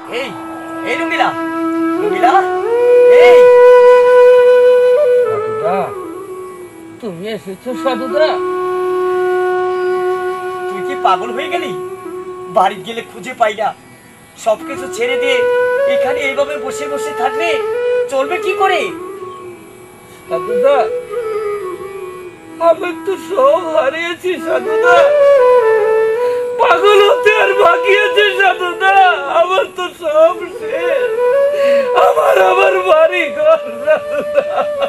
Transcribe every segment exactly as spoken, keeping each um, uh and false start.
এই এই রুমিলা, রুমিলা, এই সাধুদা, তুমি এসেছো সাধুদা? তুই কি পাগল হয়ে গেলি? বাড়ি গেলে খুঁজে পাই না, সবকিছু ছেড়ে দিয়ে এখানে এইভাবে বসে বসে থাকলে চলবে কি করে? সাধুদা, আমি তো সব হারিয়েছি সাধুদা, পাগল হতে আর বাকি আছে সাধুদা, আমার তো সব শেষ, আমার আমার বাড়ি ঘর সাধুদা।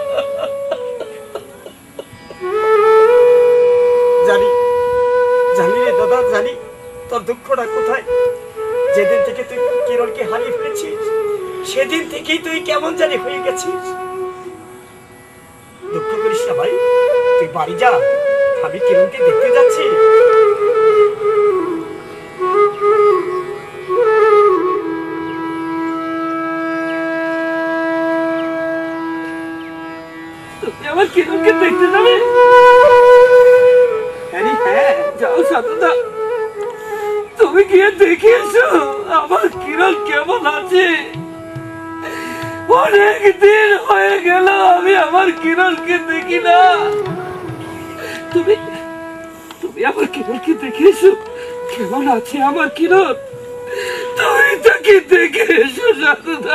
জানি জানি রে দাদা, জানি তোর দুঃখটা কোথায়। যেদিন থেকে তুই কিরণকে হারিয়ে ফেলেছিস সেদিন থেকেই তুই কেমন জানি হয়ে গেছিস। দুঃখ করিস না ভাই, তুই বাড়ি যা, আমি কিরণকে দেখতে যাচ্ছি। তুমি আমার কিরণকে দেখতে যাবে? হ্যাঁ, যাও সাধুদা, তুমি গিয়ে দেখে এসো আমার কিরণ কেমন আছে। অনেক দিন হয়ে গেল আমি আমার কিরণকে দেখি না। তুমি তুমি আমার কিরণকে দেখে এসো, কেমন আছে আমার কিরণ, তুমি তাকে দেখে এসো সাধুদা।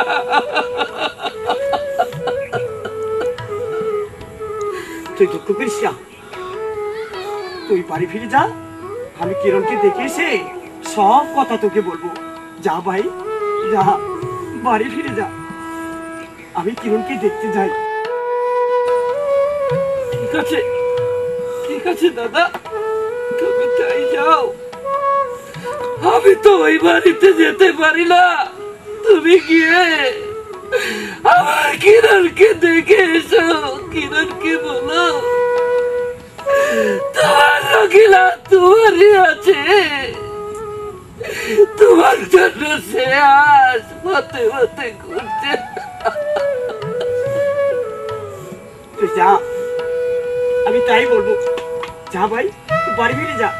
তুই দুঃখ করিস না, তুই বাড়ি ফিরে যা, আমি কিরণকে দেখে এসে সব কথা তোকে বলবো। যা ভাই যা, বাড়ি ফিরে যা, আমি কিরণকে দেখতে যাই। ঠিক আছে, ঠিক আছে দাদা, তুমি তাই যাও, আমি তো ওই বাড়িতে যেতে পারি না। তুমি গিয়ে আমার কিরণকে দেখে এসো, কিরণকে বলো তোমার রকিলা তোমারই আছে, তোমার জন্য সে আজ পথে পথে ঘুরছে। তুই যা, আমি তাই বলবো। যা ভাই, তুই বাড়ি ফিরে যা।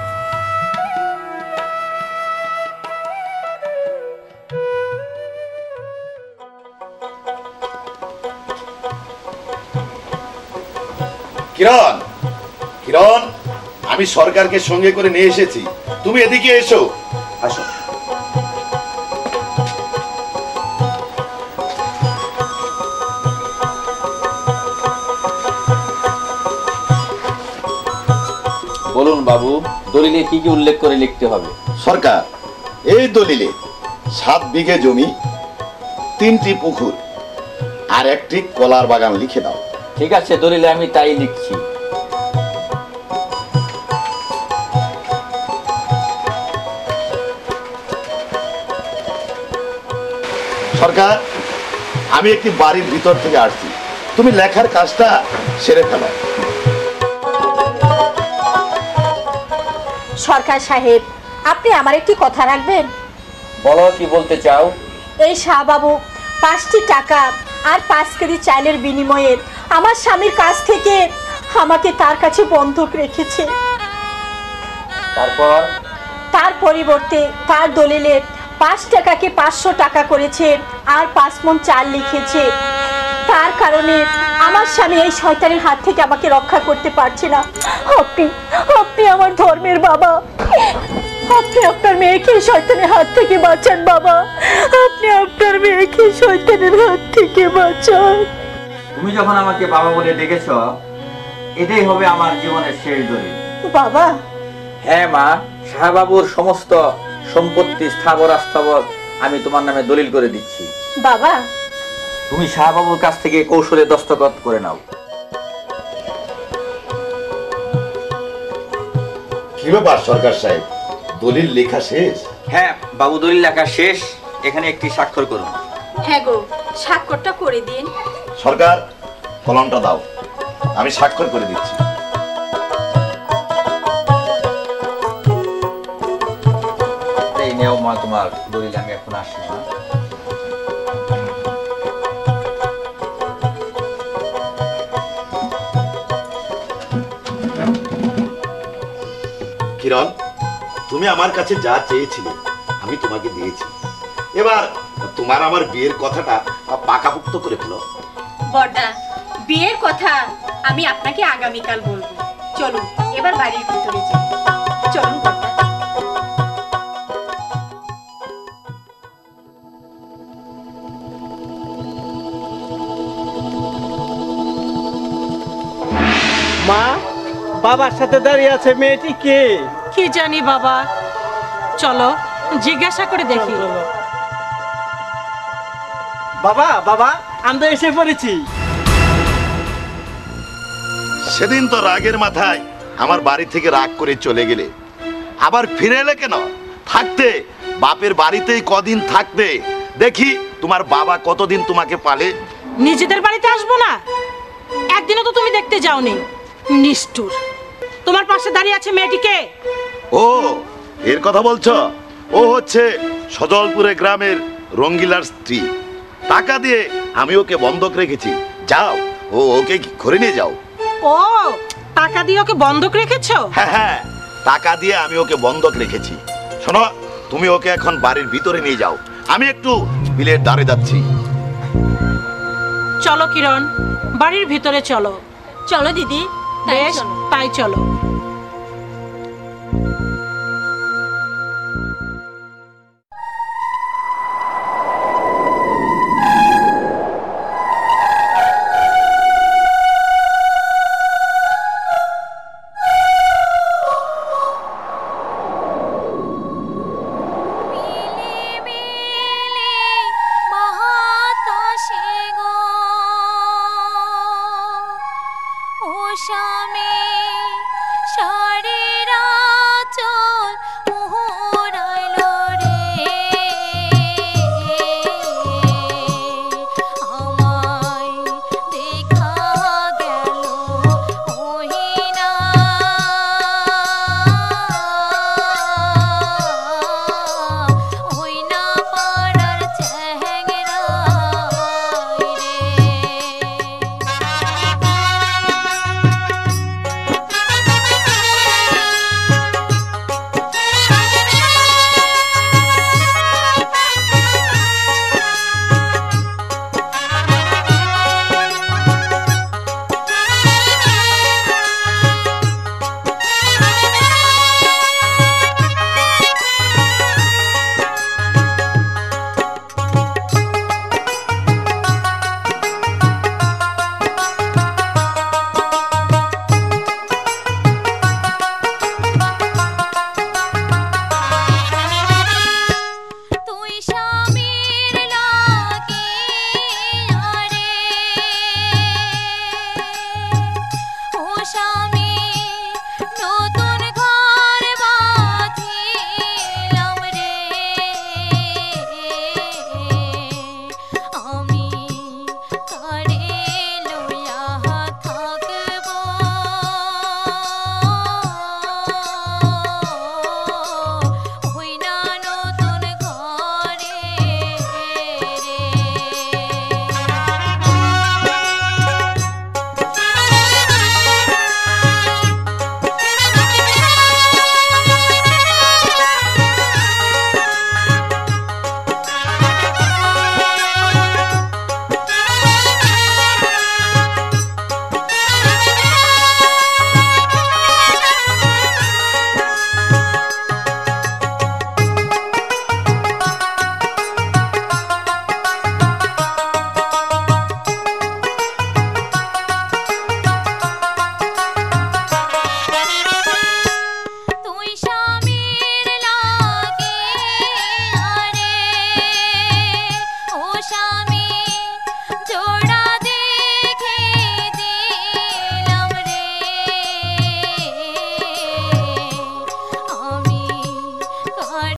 কিরণ, কিরণ, আমি সরকারকে সঙ্গে করে নিয়ে এসেছি, তুমি এদিকে এসো, আসো। বলুন বাবু, দলিলে কি কি উল্লেখ করে লিখতে হবে? সরকার, এই দলিলে সাত বিঘে জমি, তিনটি পুকুর আর একটি কলার বাগান লিখে দাও। ঠিক আছে, দলিলে আমি তাই লিখছি। সরকার, আমি একটি বাড়ির ভিতর থেকে আসছি, তুমি লেখার কাজটা সেরে ফেলো। সরকার সাহেব, আপনি আমার একটি কথা রাখবেন? বলো, কি বলতে চাও? এই শাহবাবু পাঁচটি টাকা আর পাঁচ কেজি চালের বিনিময়ে আমার স্বামীর কাছ থেকে আমাকে তার কাছে বন্ধক রেখেছে। তারপর তার পরিবর্তে তার দলিলে পাঁচ টাকাকে পাঁচশো টাকা করেছে আর পাঁচ মণ চাল লিখেছে। তার কারণে আমার স্বামী এই শয়তানের হাত থেকে আমাকে রক্ষা করতে পারছে না। আপনি আপনি আমার ধর্মের বাবা, আপনি আপনার মেয়েকে শয়তানের হাত থেকে বাঁচান বাবা, আপনি আপনার মেয়েকে শয়তানের হাত থেকে বাঁচান। তুমি যখন আমাকে বাবা বলে ডেকেছ, এটাই হবে আমার জীবনের শেষ দলিল। বাবা? হ্যাঁ মা, শাহবাবুর সমস্ত সম্পত্তি স্থাবর অস্থাবর আমি তোমার নামে দলিল করে দিচ্ছি। বাবা, তুমি শাহবাবুর কাছ থেকে কৌশলে দস্তখত করে নাও। কি ব্যাপার সরকার সাহেব, দলিল লেখা শেষ? হ্যাঁ বাবু, দলিল লেখা শেষ, এখানে একটি স্বাক্ষর করুন। হ্যাঁ গো, স্বাক্ষরটা করে দিন। সরকার, কলমটা দাও, আমি স্বাক্ষর করে দিচ্ছি। এই নেও মা তোমার দলিল, আমি এখন আসছি না। কিরণ, তুমি আমার কাছে যা চেয়েছিলে আমি তোমাকে দিয়েছি, এবার তোমার আমার বিয়ের কথাটা পাকাপুক্ত করে ফেলো। বড়দা, বিয়ের কথা আমি আপনাকে আগামীকাল বলবো। চলুন এবার বাড়ির ভিতরে যাই। চলুন বড়দা। মা, বাবার সাথে দাঁড়িয়ে আছে মেয়েটি কে? কি জানি বাবা, চলো জিজ্ঞাসা করে দেখি। বাবা বাবা, আমরা এসে পড়েছি। সেদিন তো রাগের মাথায় আমার বাড়ি থেকে রাগ করে চলে গেলে, আবার ফিরে এলে কেন? থাকতে বাপের বাড়িতেই কদিন থাকতে, দেখি তোমার বাবা কতদিন তোমাকে পালে। নিজেদের বাড়িতে আসবো না? একদিনও তো তুমি দেখতে যাওনি, নিষ্ঠুর। তোমার পাশে দাঁড়িয়ে আছে মেয়েটিকে। ও, এর কথা বলছো? ও হচ্ছে সজলপুরে গ্রামের রঙ্গিলার স্ত্রী। টাকা দিয়ে আমি ওকে বন্ধক রেখেছি, যাও ও ওকে ঘরে নিয়ে যাও। ও, টাকা দিয়ে ওকে বন্ধক রেখেছো? হ্যাঁ হ্যাঁ, টাকা দিয়ে আমি ওকে বন্ধক রেখেছি। শোনো, তুমি ওকে এখন বাড়ির ভিতরে নিয়ে যাও, আমি একটু বিলের ধারে যাচ্ছি। চলো কিরণ, বাড়ির ভিতরে চলো। চলো দিদি, তাই বেশ, চলো। তাই চলো।